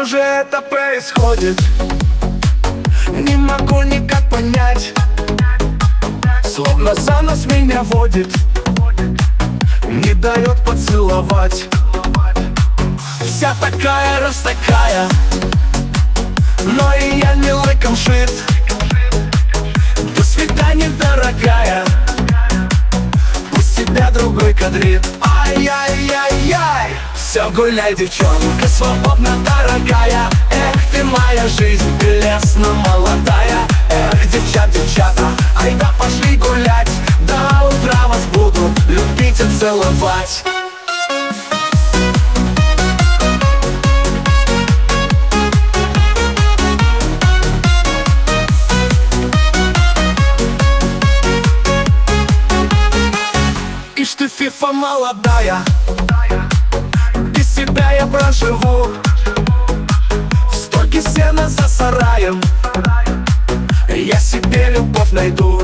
же это происходит? Не могу никак понять. Словно за нос меня водит, не дает поцеловать. Вся такая, раз такая, но и я не лыком шит. До свидания, дорогая, пусть тебя другой кадрит. Ай-яй-яй-яй. Все, гуляй, девчонка, свободна, дорогая. Эх, ты моя жизнь, прелестно молодая. Эх, девчата, айда пошли гулять. До утра вас буду любить и целовать. Ишь ты, фифа молодая, без себя я проживу. В стойке сена за сараем я себе любовь найду.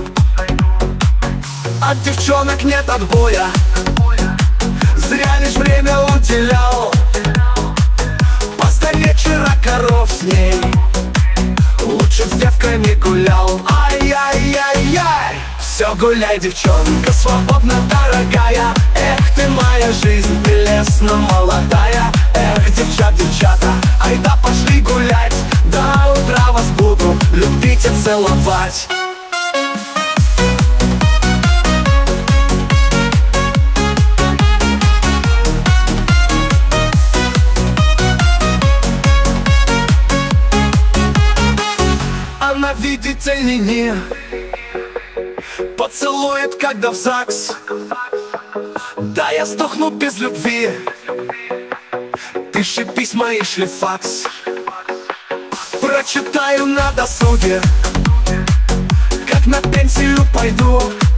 От девчонок нет отбоя, зря лишь время уделял. Пасторечь вчера коров с ней, лучше с девками гулял. Ай-яй-яй-яй. Все, гуляй, девчонка, свободна, дорогая. Эх, ты моя жизнь, прелестно молодая. Эх, девчата, айда пошли гулять. До утра вас буду любить и целовать. Она, видите ли, не поцелует, когда в ЗАГС. Да, я сдохну без любви. Ты шипись, мои шлифакс. Прочитаю на досуге, как на пенсию пойду.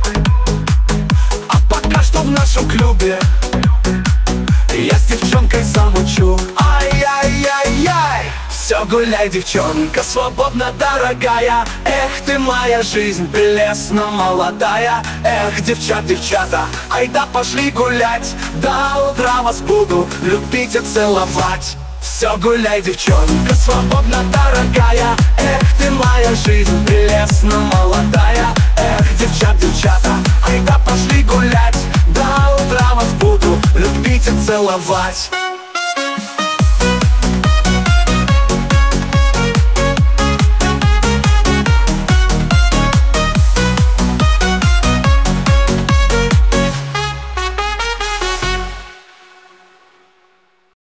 А пока что в нашем клубе я с девчонкой замучу. Ай-яй-яй-яй. Все, гуляй, девчонка, свободна, дорогая. Эх, ты моя жизнь, прелестно молодая. Эх, девчата, айда пошли гулять. До утра вас буду любить и целовать. Все, гуляй, девчонка, свободна, дорогая. Эх, ты моя жизнь, прелестно молодая. Эх, девчата, айда пошли гулять. До утра вас буду любить и целовать.